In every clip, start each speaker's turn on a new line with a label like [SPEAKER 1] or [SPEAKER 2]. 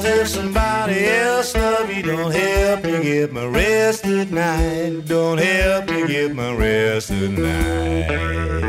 [SPEAKER 1] 'cause if somebody else love you, don't help me get my rest tonight. Don't help me get my rest tonight.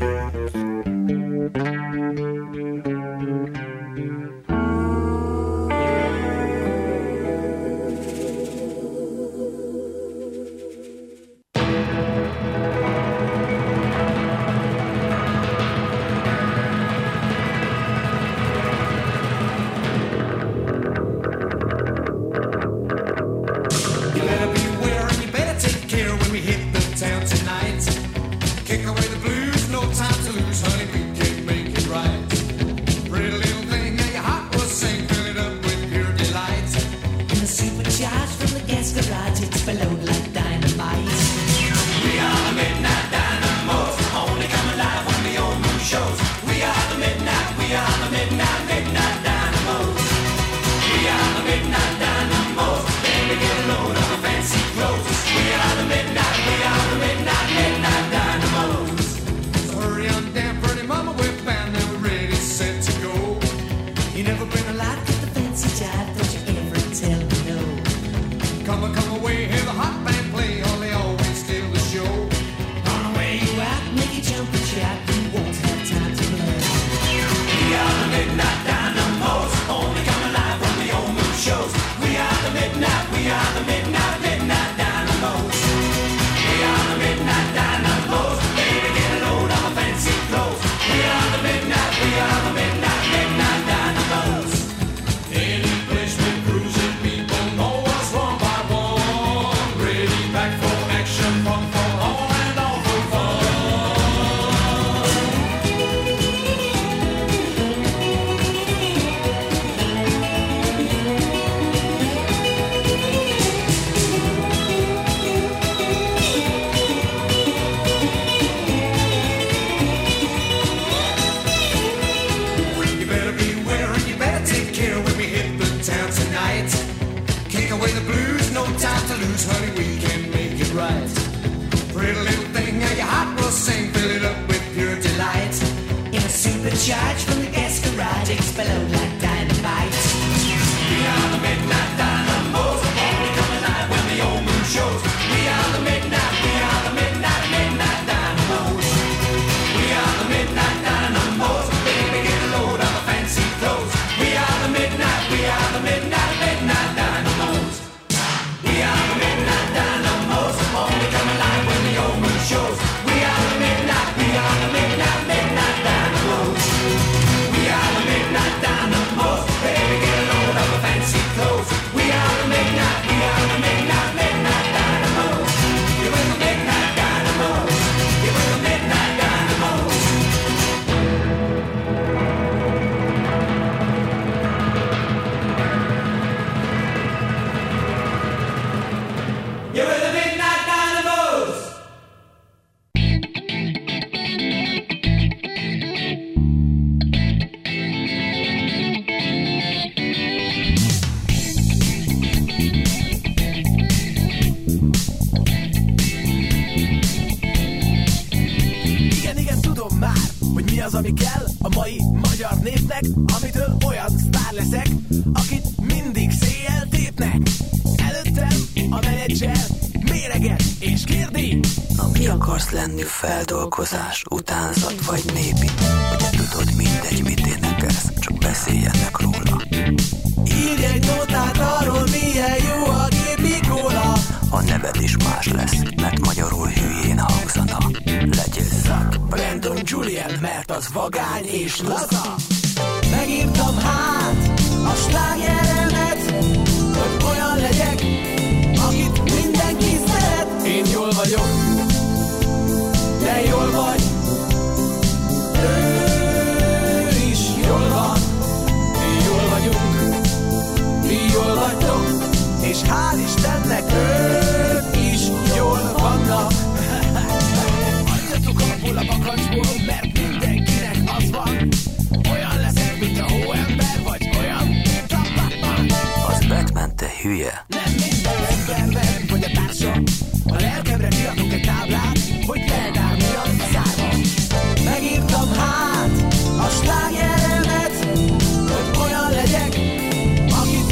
[SPEAKER 2] Feldolgozás, utánzat vagy népi. Ugye tudod, mindegy, mit énekelsz, csak beszéljenek róla.
[SPEAKER 3] Írj egy notát arról, milyen jó a gépi kóla.
[SPEAKER 2] A neved is más lesz, mert magyarul hülyén hangzana. Legyél Zack,
[SPEAKER 3] Brandon, Julian, mert az vagány és laza. Megírtam hát a slágeremet, hogy olyan legyek, akit mindenki szeret. Én jól vagyok, te jól vagy, ő is jól van, mi jól vagyunk, mi jól vagytok, és hál' Istennek ők is jól vannak. Adjatok abból a bakancsból, mert mindenkinek az van, olyan leszel, mint a hóember, vagy olyan, mint a Batman.
[SPEAKER 2] Az Batman, te hülye.
[SPEAKER 3] Nem minden ember velem vagy a társam, a lelkemre kirakok egy táblát, hogy Eldár miatt szárva. Megírtam hát a slágeremet, hogy olyan legyek, akit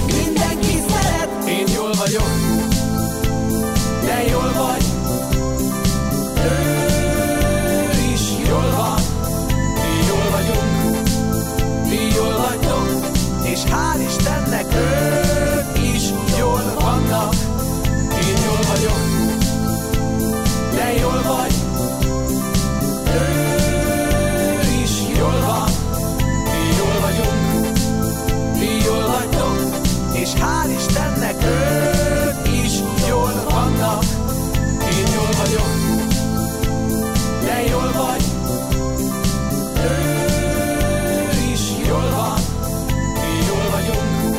[SPEAKER 3] és hál' Istennek ők is jól vannak. Én jól vagyok, te jól vagy, ő is jól van. Mi jól vagyunk, mi jól vagytok, és hál' Istennek ők is jól vannak. Én jól vagyok, te jól vagy, ő is jól van. Mi jól vagyunk,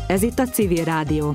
[SPEAKER 4] Ez itt a Civil Rádió.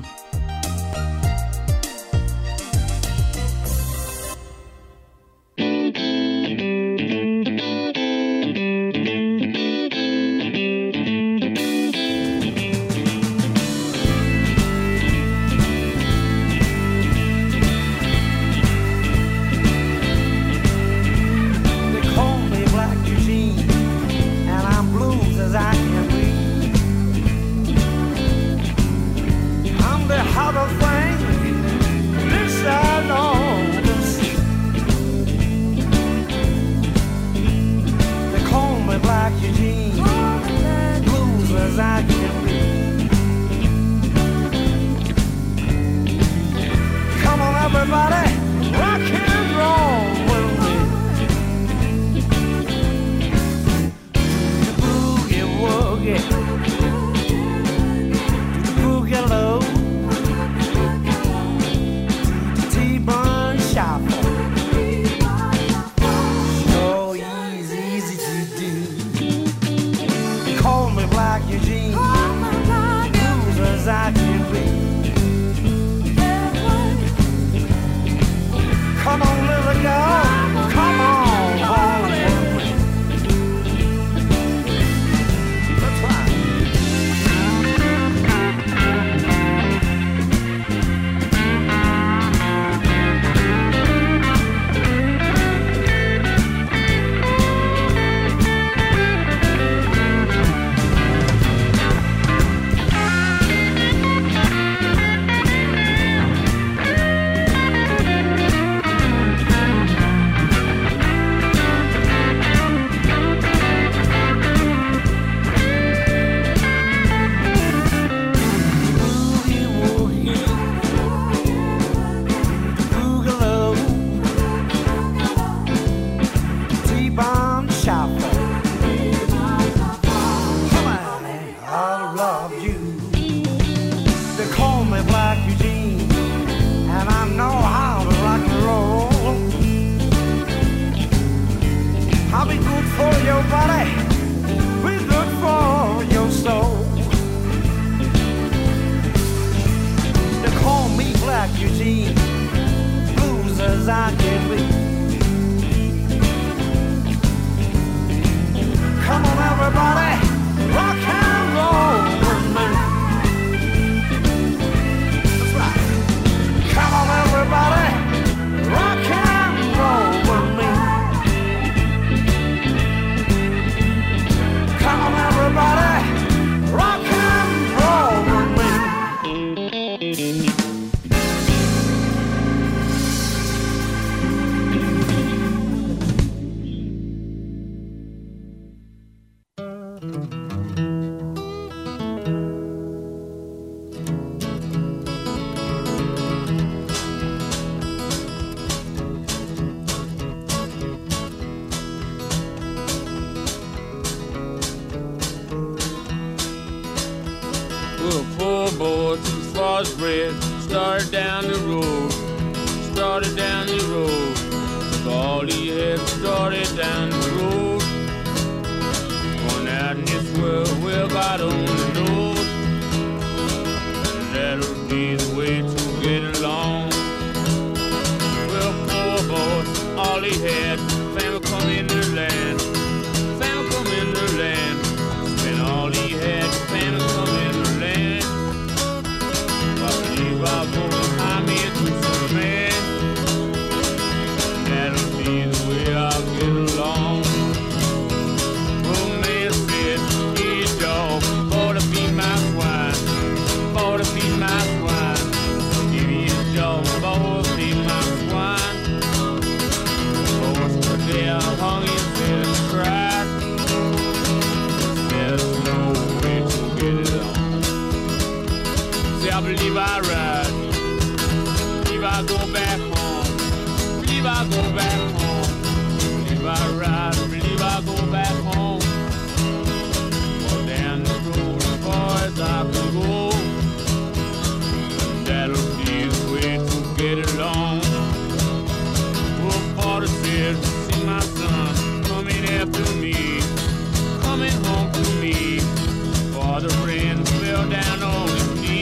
[SPEAKER 5] Coming home to me, for the rain fell down on his knees.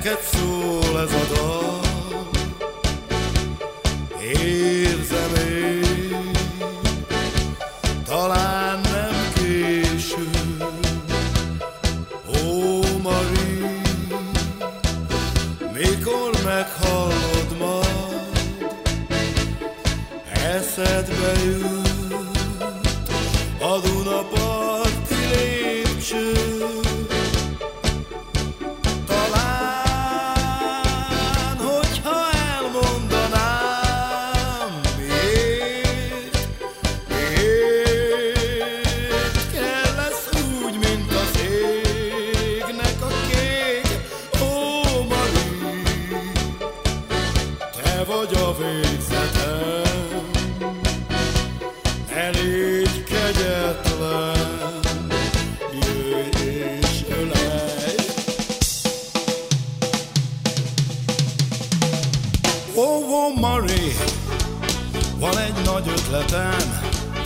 [SPEAKER 1] neked szól ez a dal, érzem én, talán nem késő. Ó, Marie, mikor meghallod majd, eszedbe jut a Dunaparti lépcső. Talán, hogyha elmondanám, miért kell lesz úgy, mint az égnek a kék. Ó, Marie, te vagy a végzetem, ne légy kegyetlen, jöjj és ölelj. Ó, Marie, van egy nagy ötletem,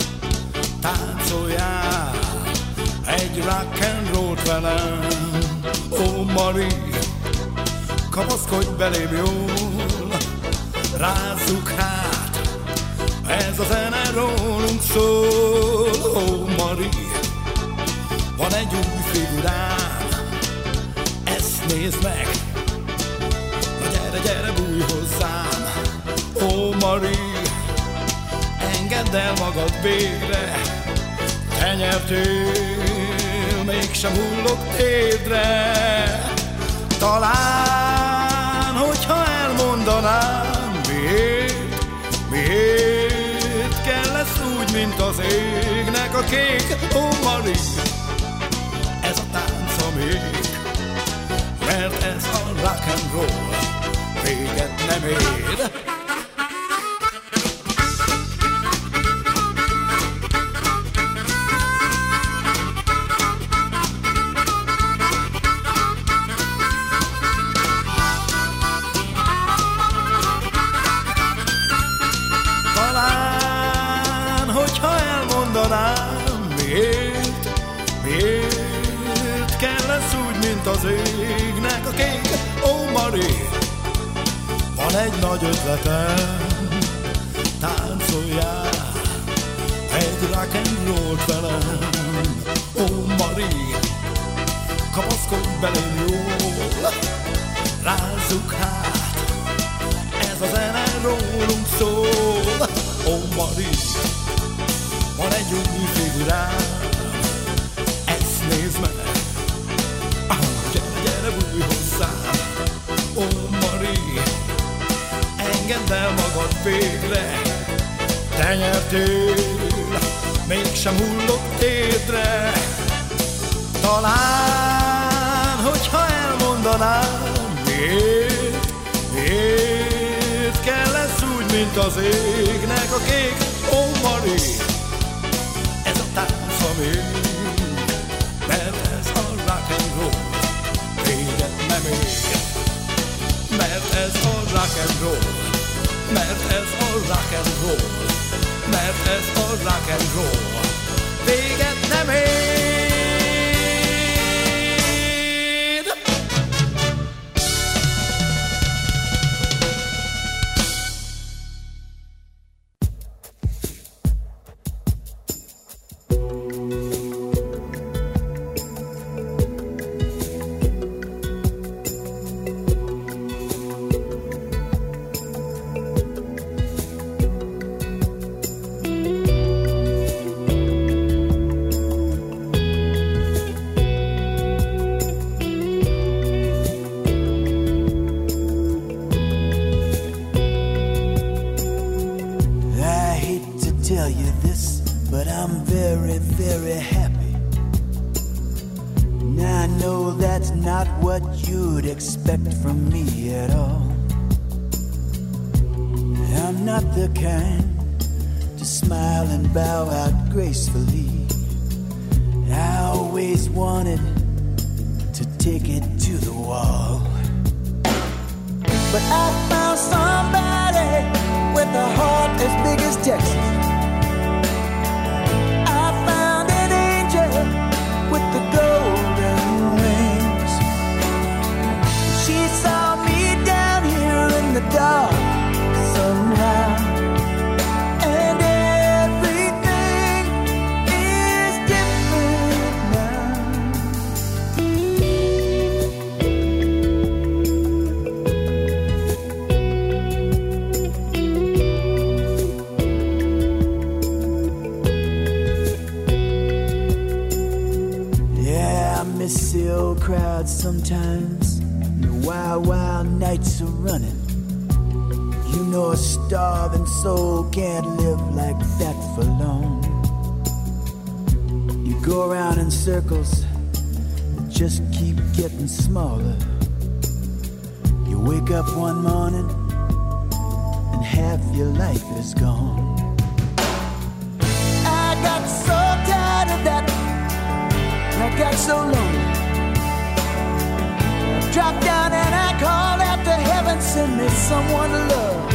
[SPEAKER 1] táncoljál egy rock and roll-t velem. Ó, Marie, kapaszkodj belém jól, rázzuk hát, ez a zene rólunk szól. Ó, Marie, van egy új figurám, ezt nézd meg, na gyere, gyere, bújj hozzám. Ó, Marie, engedd el magad végre, te nyertél, mégsem hullok térdre. Talán, hogyha elmondanám, miért kell lesz úgy, mint az égnek a kék. Ó, Marie, ez a tánc a még, mert ez a rock and roll véget nem ér. Talán, hogyha elmondanám, miért kell lesz úgy, mint az égnek a kék. Ó, Marie, van egy nagy ötletem, táncoljál egy rock and roll-t velem. Ó, Marie, kapaszkodj belém jól, rázzuk hát, ez a zene rólunk szól. Ó, Marie, van egy új figurám, ezt nézd meg, gyere, gyere, bújj hozzám. Ó, Marie, engedd el magad végre, te nyertél, mégsem hullok térdre. Talán, hogyha elmondanám, miért kell lesz úgy, mint az égnek a kék. Ó, Marie, ez a tánc a még, mert ez a rock and roll véget nem ér. Mert ez a rock and roll, mert ez a rock and roll, mert ez a rock and roll véget nem ér.
[SPEAKER 4] She saw miss the old crowd sometimes. The wild, wild nights are running. You know a starving soul can't live like that for long. You go around in circles that just keep getting smaller. You wake up one morning and half your life is gone. I got so tired of that. I got so lonely. I dropped down and I called out to heaven, send me someone to love.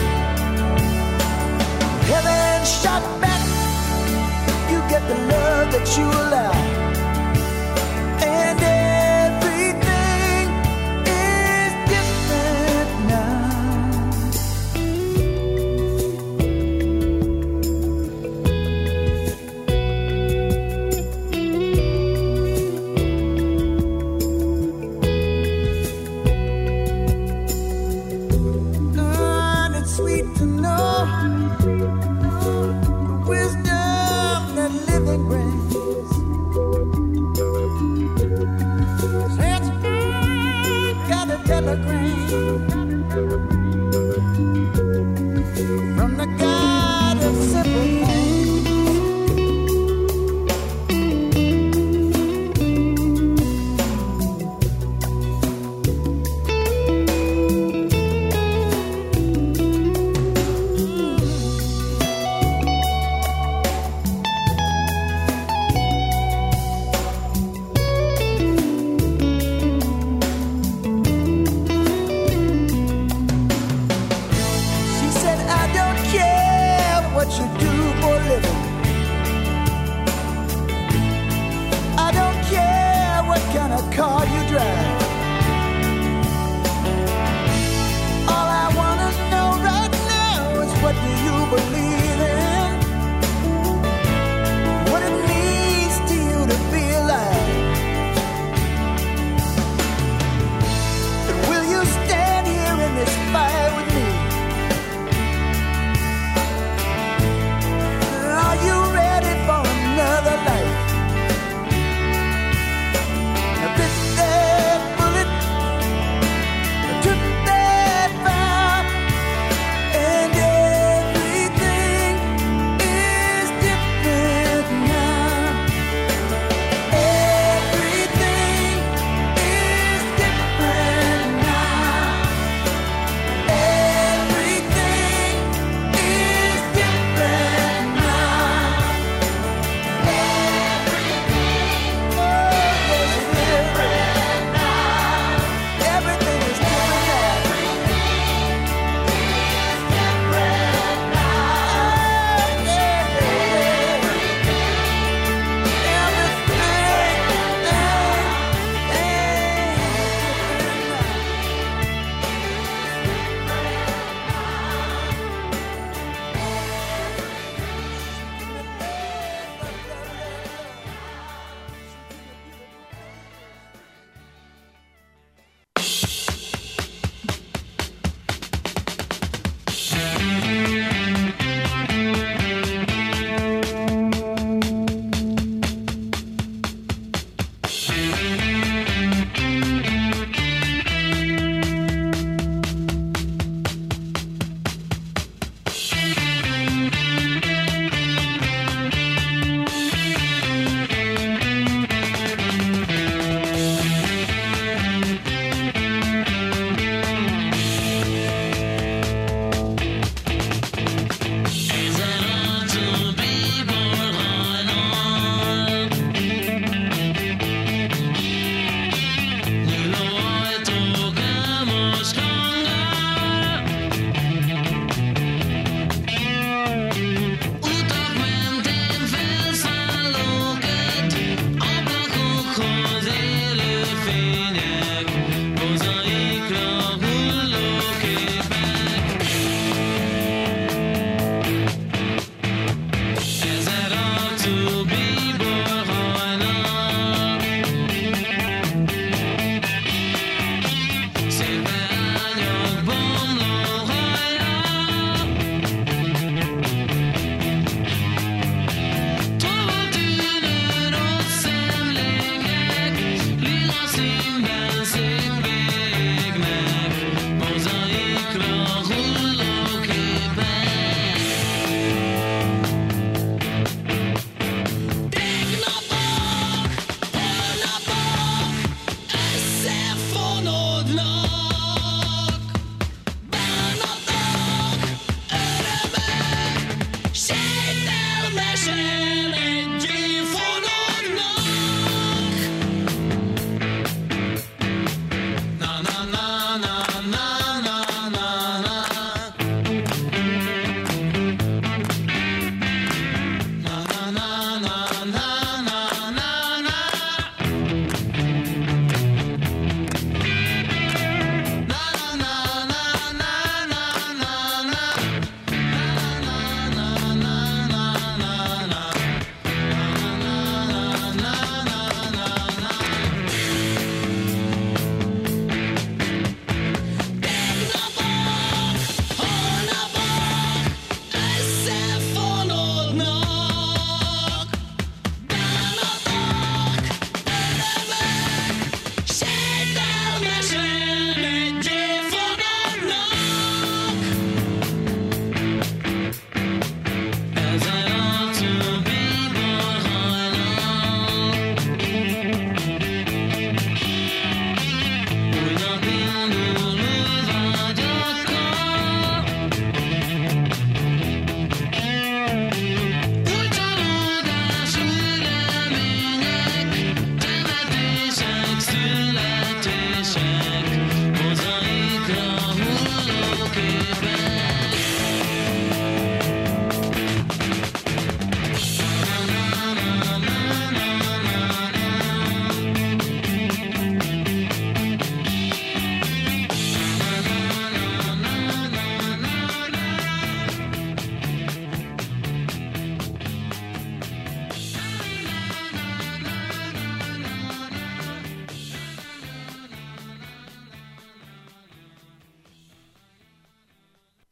[SPEAKER 4] Heaven shot back, you get the love that you allow. And everything is different now. From the God of simple car you drive. All I wanna know right now is what do you believe in? What it means to you to be alive? And will you stand here in this fire with me? Are you ready for another life?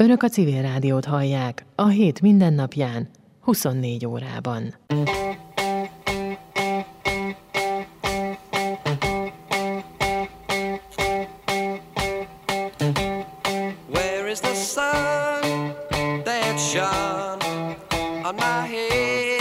[SPEAKER 5] Önök a Civil Rádiót hallják a hét mindennapján, 24 órában.
[SPEAKER 6] Where is the sun that shone on my head?